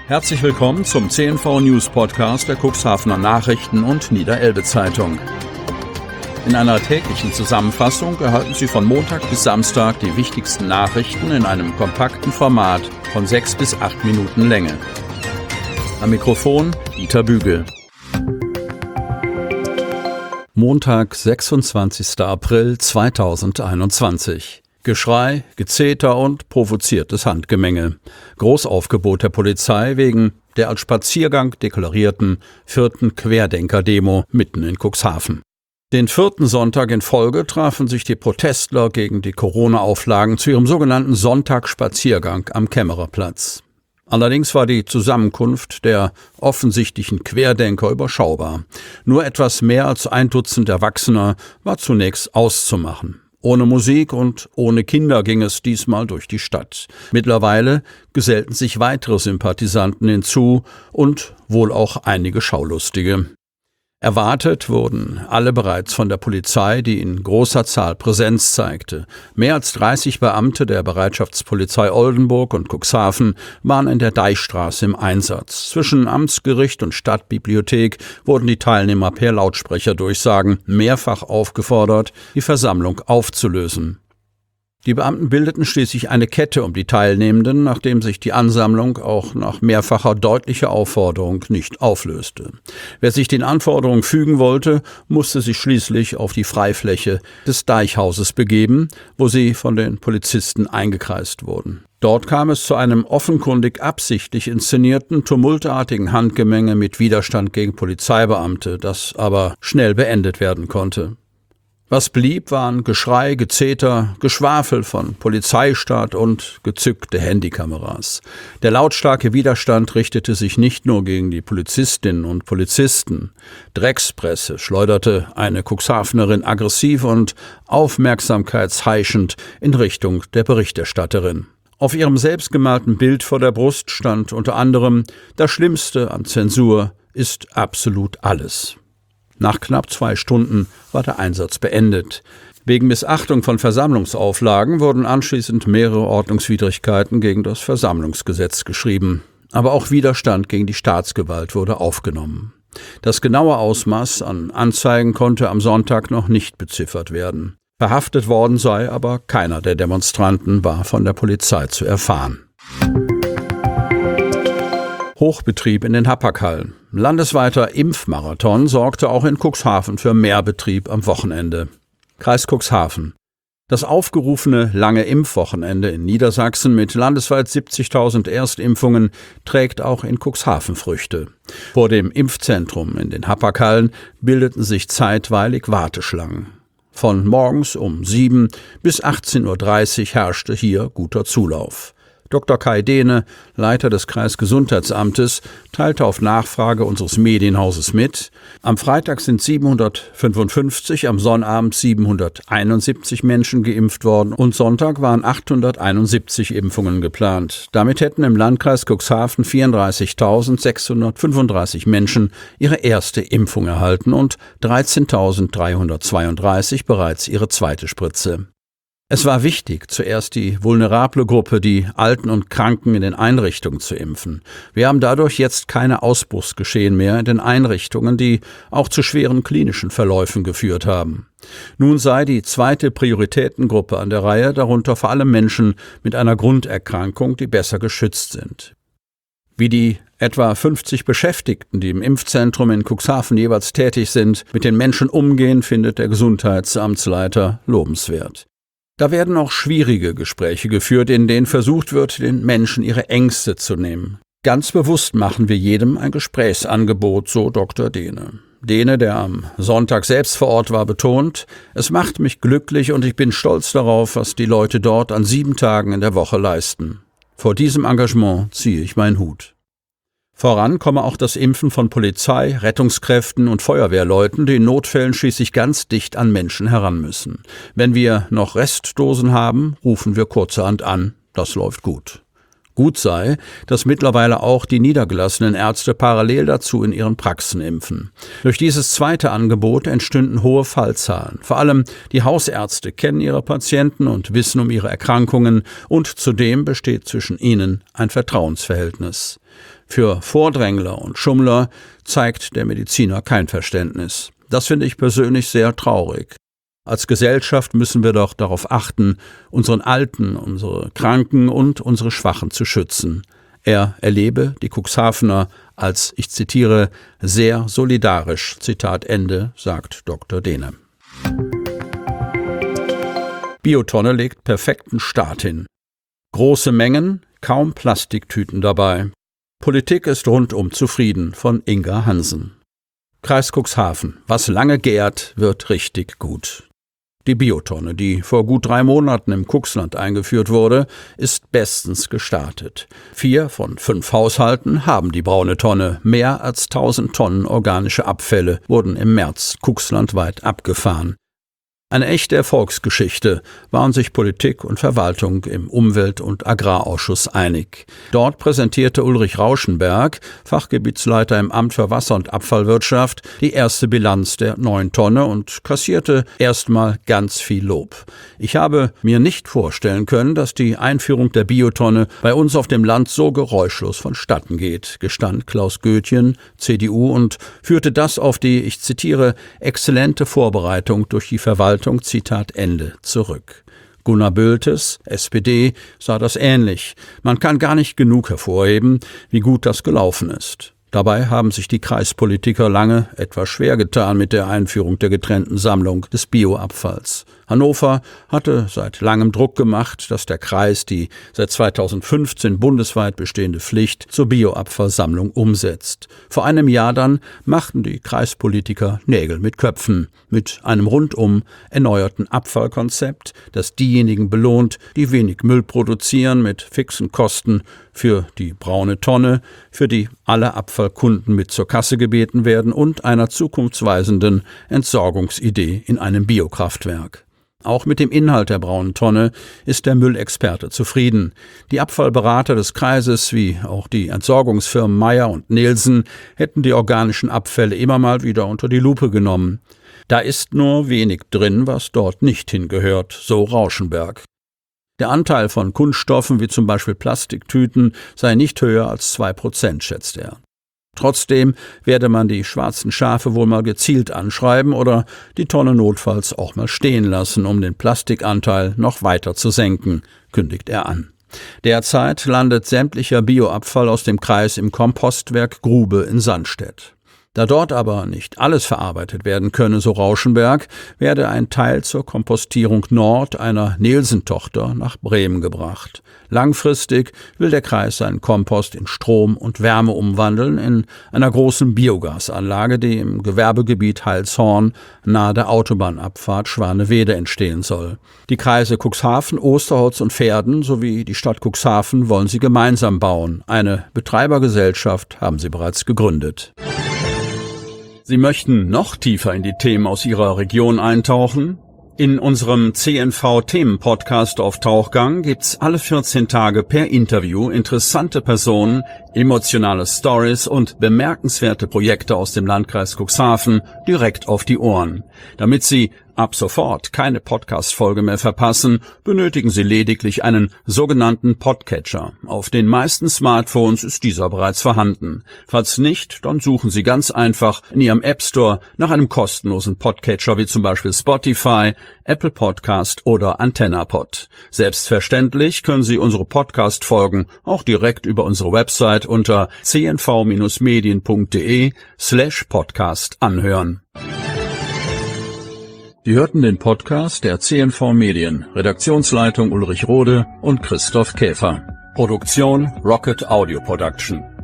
Herzlich willkommen zum CNV News Podcast der Cuxhavener Nachrichten und Niederelbe Zeitung. In einer täglichen Zusammenfassung erhalten Sie von Montag bis Samstag die wichtigsten Nachrichten in einem kompakten Format von 6 bis 8 Minuten Länge. Am Mikrofon Dieter Bügel. Montag, 26. April 2021. Geschrei, Gezeter und provoziertes Handgemenge. Großaufgebot der Polizei wegen der als Spaziergang deklarierten 4. Querdenker-Demo mitten in Cuxhaven. Den 4. Sonntag in Folge trafen sich die Protestler gegen die Corona-Auflagen zu ihrem sogenannten Sonntagsspaziergang am Kämmererplatz. Allerdings war die Zusammenkunft der offensichtlichen Querdenker überschaubar. Nur etwas mehr als 1 Dutzend Erwachsener war zunächst auszumachen. Ohne Musik und ohne Kinder ging es diesmal durch die Stadt. Mittlerweile gesellten sich weitere Sympathisanten hinzu und wohl auch einige Schaulustige. Erwartet wurden alle bereits von der Polizei, die in großer Zahl Präsenz zeigte. Mehr als 30 Beamte der Bereitschaftspolizei Oldenburg und Cuxhaven waren in der Deichstraße im Einsatz. Zwischen Amtsgericht und Stadtbibliothek wurden die Teilnehmer per Lautsprecherdurchsagen mehrfach aufgefordert, die Versammlung aufzulösen. Die Beamten bildeten schließlich eine Kette um die Teilnehmenden, nachdem sich die Ansammlung auch nach mehrfacher deutlicher Aufforderung nicht auflöste. Wer sich den Anforderungen fügen wollte, musste sich schließlich auf die Freifläche des Deichhauses begeben, wo sie von den Polizisten eingekreist wurden. Dort kam es zu einem offenkundig absichtlich inszenierten, tumultartigen Handgemenge mit Widerstand gegen Polizeibeamte, das aber schnell beendet werden konnte. Was blieb, waren Geschrei, Gezeter, Geschwafel von Polizeistaat und gezückte Handykameras. Der lautstarke Widerstand richtete sich nicht nur gegen die Polizistinnen und Polizisten. Dreckspresse schleuderte eine Cuxhavenerin aggressiv und aufmerksamkeitsheischend in Richtung der Berichterstatterin. Auf ihrem selbstgemalten Bild vor der Brust stand unter anderem: Das Schlimmste an Zensur ist absolut alles. Nach knapp 2 Stunden war der Einsatz beendet. Wegen Missachtung von Versammlungsauflagen wurden anschließend mehrere Ordnungswidrigkeiten gegen das Versammlungsgesetz geschrieben. Aber auch Widerstand gegen die Staatsgewalt wurde aufgenommen. Das genaue Ausmaß an Anzeigen konnte am Sonntag noch nicht beziffert werden. Verhaftet worden sei aber keiner der Demonstranten, war von der Polizei zu erfahren. Hochbetrieb in den Hapag-Hallen. Landesweiter Impfmarathon sorgte auch in Cuxhaven für mehr Betrieb am Wochenende. Kreis Cuxhaven. Das aufgerufene lange Impfwochenende in Niedersachsen mit landesweit 70.000 Erstimpfungen trägt auch in Cuxhaven Früchte. Vor dem Impfzentrum in den Hapag-Hallen bildeten sich zeitweilig Warteschlangen. Von morgens um 7 bis 18.30 Uhr herrschte hier guter Zulauf. Dr. Kai Dehne, Leiter des Kreisgesundheitsamtes, teilte auf Nachfrage unseres Medienhauses mit: Am Freitag sind 755, am Sonnabend 771 Menschen geimpft worden und Sonntag waren 871 Impfungen geplant. Damit hätten im Landkreis Cuxhaven 34.635 Menschen ihre erste Impfung erhalten und 13.332 bereits ihre zweite Spritze. Es war wichtig, zuerst die vulnerable Gruppe, die Alten und Kranken in den Einrichtungen zu impfen. Wir haben dadurch jetzt keine Ausbruchsgeschehen mehr in den Einrichtungen, die auch zu schweren klinischen Verläufen geführt haben. Nun sei die zweite Prioritätengruppe an der Reihe, darunter vor allem Menschen mit einer Grunderkrankung, die besser geschützt sind. Wie die etwa 50 Beschäftigten, die im Impfzentrum in Cuxhaven jeweils tätig sind, mit den Menschen umgehen, findet der Gesundheitsamtsleiter lobenswert. Da werden auch schwierige Gespräche geführt, in denen versucht wird, den Menschen ihre Ängste zu nehmen. Ganz bewusst machen wir jedem ein Gesprächsangebot, so Dr. Dehne. Dehne, der am Sonntag selbst vor Ort war, betont: Es macht mich glücklich und ich bin stolz darauf, was die Leute dort an 7 Tagen in der Woche leisten. Vor diesem Engagement ziehe ich meinen Hut. Voran komme auch das Impfen von Polizei, Rettungskräften und Feuerwehrleuten, die in Notfällen schließlich ganz dicht an Menschen heran müssen. Wenn wir noch Restdosen haben, rufen wir kurzerhand an. Das läuft gut. Gut sei, dass mittlerweile auch die niedergelassenen Ärzte parallel dazu in ihren Praxen impfen. Durch dieses zweite Angebot entstünden hohe Fallzahlen. Vor allem die Hausärzte kennen ihre Patienten und wissen um ihre Erkrankungen und zudem besteht zwischen ihnen ein Vertrauensverhältnis. Für Vordrängler und Schummler zeigt der Mediziner kein Verständnis. Das finde ich persönlich sehr traurig. Als Gesellschaft müssen wir doch darauf achten, unseren Alten, unsere Kranken und unsere Schwachen zu schützen. Er erlebe die Cuxhavener als, ich zitiere, sehr solidarisch, Zitat Ende, sagt Dr. Dehne. Biotonne legt perfekten Start hin. Große Mengen, kaum Plastiktüten dabei. Politik ist rundum zufrieden, von Inga Hansen. Kreis Cuxhaven. Was lange gärt, wird richtig gut. Die Biotonne, die vor gut 3 Monaten im Cuxland eingeführt wurde, ist bestens gestartet. 4 von 5 Haushalten haben die braune Tonne. Mehr als 1000 Tonnen organische Abfälle wurden im März cuxlandweit abgefahren. Eine echte Erfolgsgeschichte, waren sich Politik und Verwaltung im Umwelt- und Agrarausschuss einig. Dort präsentierte Ulrich Rauschenberg, Fachgebietsleiter im Amt für Wasser- und Abfallwirtschaft, die erste Bilanz der neuen Tonne und kassierte erstmal ganz viel Lob. Ich habe mir nicht vorstellen können, dass die Einführung der Biotonne bei uns auf dem Land so geräuschlos vonstatten geht, gestand Klaus Götjen, CDU, und führte das auf die, ich zitiere, exzellente Vorbereitung durch die Verwaltung, Zitat Ende, zurück. Gunnar Bültes, SPD, sah das ähnlich. Man kann gar nicht genug hervorheben, wie gut das gelaufen ist. Dabei haben sich die Kreispolitiker lange etwas schwer getan mit der Einführung der getrennten Sammlung des Bioabfalls. Hannover hatte seit langem Druck gemacht, dass der Kreis die seit 2015 bundesweit bestehende Pflicht zur Bioabfallsammlung umsetzt. Vor einem Jahr dann machten die Kreispolitiker Nägel mit Köpfen, mit einem rundum erneuerten Abfallkonzept, das diejenigen belohnt, die wenig Müll produzieren, mit fixen Kosten für die braune Tonne, für die alle Abfallkunden mit zur Kasse gebeten werden, und einer zukunftsweisenden Entsorgungsidee in einem Biokraftwerk. Auch mit dem Inhalt der braunen Tonne ist der Müllexperte zufrieden. Die Abfallberater des Kreises, wie auch die Entsorgungsfirmen Meyer und Nielsen, hätten die organischen Abfälle immer mal wieder unter die Lupe genommen. Da ist nur wenig drin, was dort nicht hingehört, so Rauschenberg. Der Anteil von Kunststoffen wie zum Beispiel Plastiktüten sei nicht höher als 2%, schätzt er. Trotzdem werde man die schwarzen Schafe wohl mal gezielt anschreiben oder die Tonne notfalls auch mal stehen lassen, um den Plastikanteil noch weiter zu senken, kündigt er an. Derzeit landet sämtlicher Bioabfall aus dem Kreis im Kompostwerk Grube in Sandstedt. Da dort aber nicht alles verarbeitet werden könne, so Rauschenberg, werde ein Teil zur Kompostierung Nord einer Nielsen-Tochter nach Bremen gebracht. Langfristig will der Kreis seinen Kompost in Strom und Wärme umwandeln in einer großen Biogasanlage, die im Gewerbegebiet Heilshorn nahe der Autobahnabfahrt Schwanewede entstehen soll. Die Kreise Cuxhaven, Osterholz und Verden sowie die Stadt Cuxhaven wollen sie gemeinsam bauen. Eine Betreibergesellschaft haben sie bereits gegründet. Sie möchten noch tiefer in die Themen aus Ihrer Region eintauchen? In unserem CNV-Themen-Podcast auf Tauchgang gibt's alle 14 Tage per Interview interessante Personen, emotionale Stories und bemerkenswerte Projekte aus dem Landkreis Cuxhaven direkt auf die Ohren. Damit Sie ab sofort keine Podcast-Folge mehr verpassen, benötigen Sie lediglich einen sogenannten Podcatcher. Auf den meisten Smartphones ist dieser bereits vorhanden. Falls nicht, dann suchen Sie ganz einfach in Ihrem App Store nach einem kostenlosen Podcatcher wie zum Beispiel Spotify, Apple Podcast oder AntennaPod. Selbstverständlich können Sie unsere Podcast-Folgen auch direkt über unsere Website unter cnv-medien.de/podcast anhören. Sie hörten den Podcast der CNV Medien, Redaktionsleitung Ulrich Rode und Christoph Käfer. Produktion Rocket Audio Production.